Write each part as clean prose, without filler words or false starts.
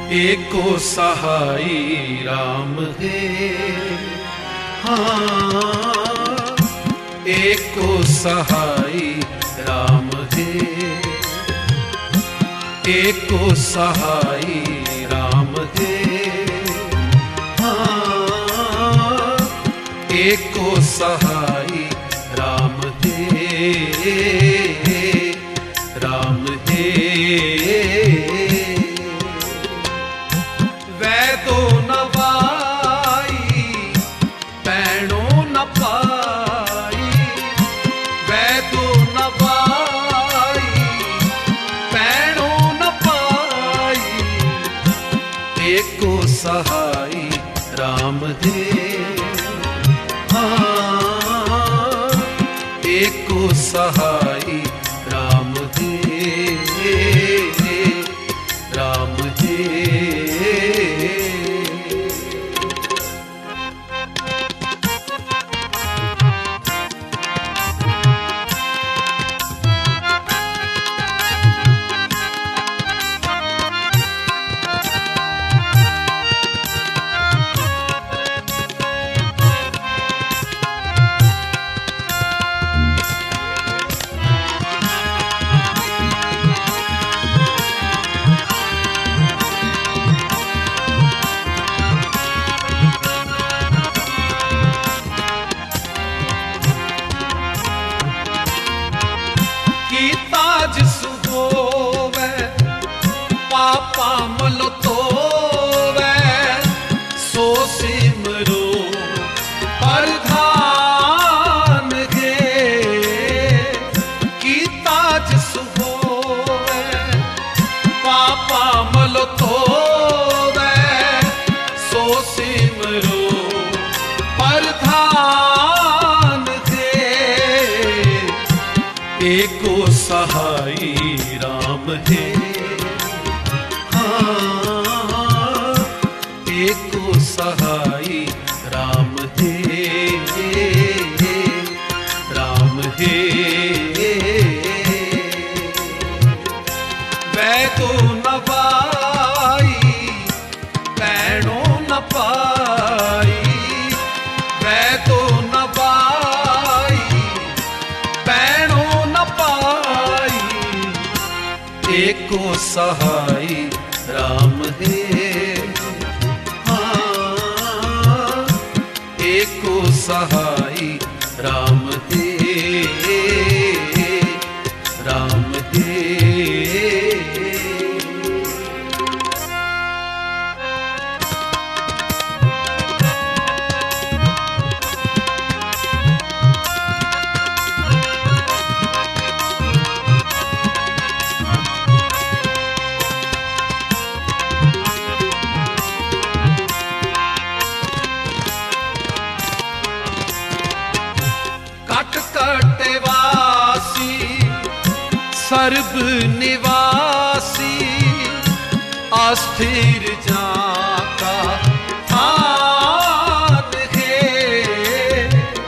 एको सहाई राम है। हाँ, एको सहाई राम है, एको सहाई राम है। हाँ, एको सहाई राम है, राम है। वैदो न पाई पैणो न पाई, वैदो न पाई पैणो न पाई, एको सहाई राम है। हाँ, एको सहाई राम है, राम है। पापा मल तोवै सो सिमरो प्रधान गे, कीता जिस होवै पापा मल तोवै सो सिमरो प्रधान गे। एको सहाई राम है। एको सहाई राम है, राम है। वैदो न पाई पैणो न पाई, वैदो न पाई पैणो न पाई, एको सहाई राम है। एको सहाई राम है, राम है। कटवासी सर्व निवासी अस्थिर जाका थान है।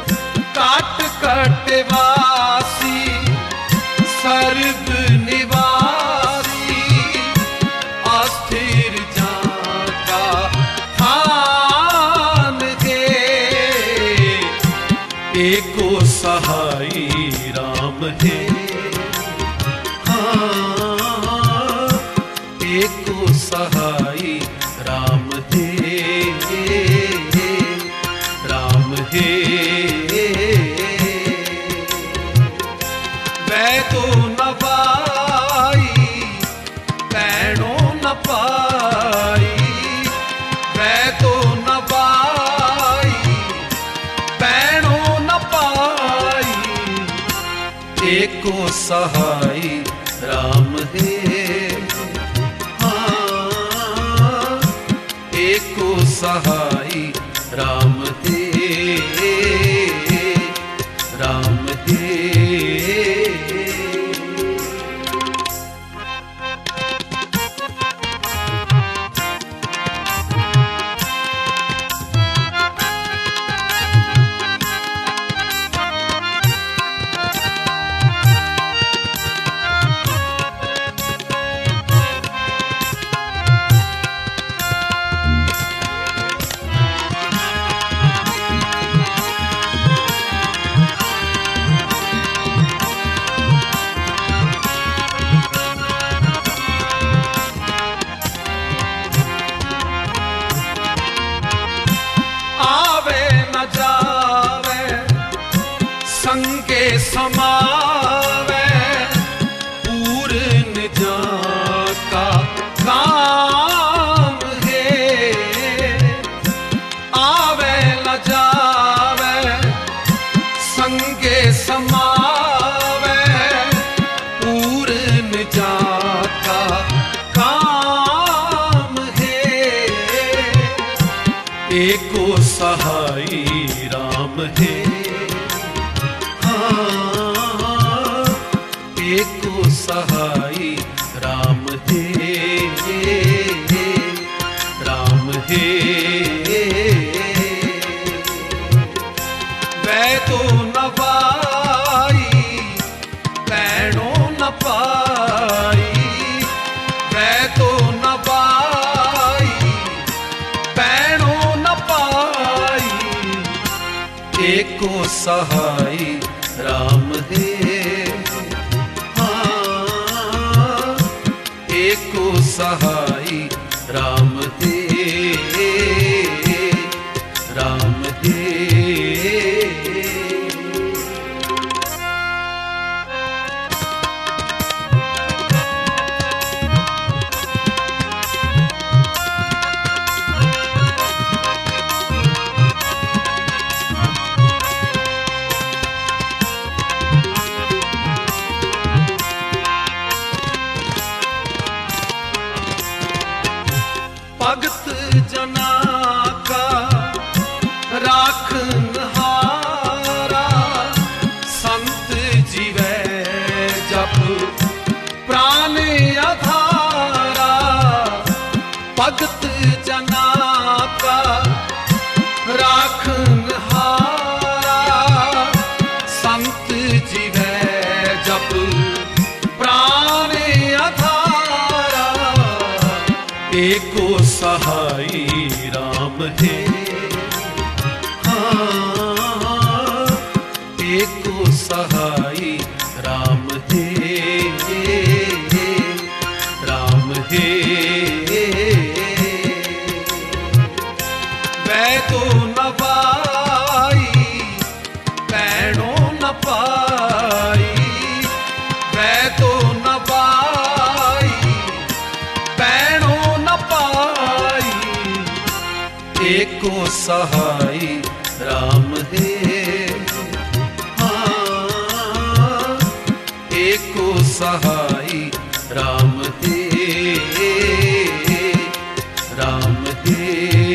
कटवासी सर्व निवासी अस्थिर जाका थान है। एको सहाई राम है। हाँ, एको सहाई राम है, राम है। वैदो न पाई पैणो न पाई, वैदो न पाई पैणो न पाई, एको सहाई राम है। हाँ, एको सहाई राम है, राम है। एको सहाई राम है। हाँ, एको सहाई राम है, राम है। वै तो न पाई पैणो न पाई, वै तो न पाई पैणो न पाई, एको सहाई राम है। हाँ, एको सहाई राम है, राम है। भगत जना का राखनहारा, संत जीवै जप प्राण आधारा। भगत जना का राखनहारा, संत जीवै जप प्राण आधारा, एको सहाई राम है। हाँ, एको सहाई राम है, राम है। वै तो न पाई पैणो न पाई, वै तो न पाई पैणो न पाई, एको सहाई राम है। हाँ, एको सहाई राम है, राम है।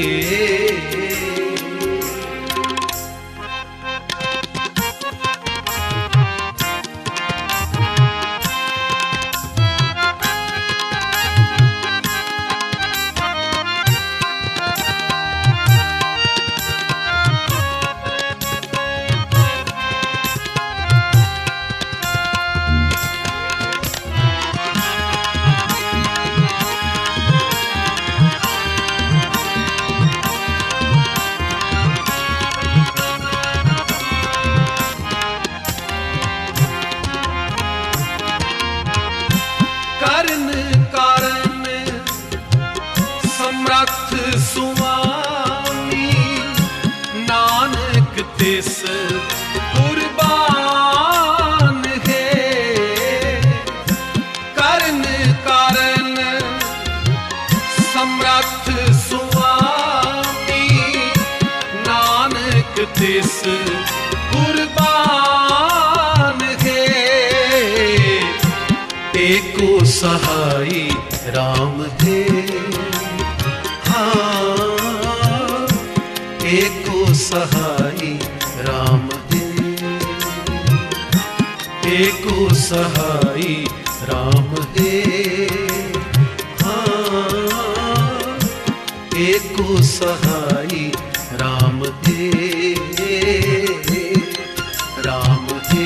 सुवामी नानक तिस कुर्बान है। करण कारण समर्थ सुवामी नानक तिस कुर्बान है, एको सहाई राम है। हाँ, एको सहाई राम है, एको सहाई राम है। हाँ, एको सहाई राम है, राम है।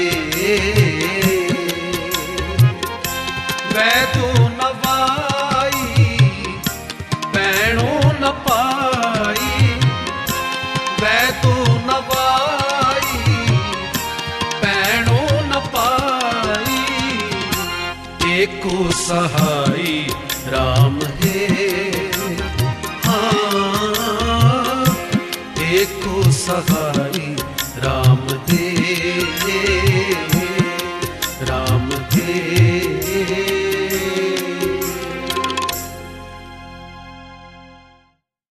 वै तो न पाई पैणो न पाई, वै तो न पाई पैणो न पाई, एको सहाई राम है। हाँ, एको सहाई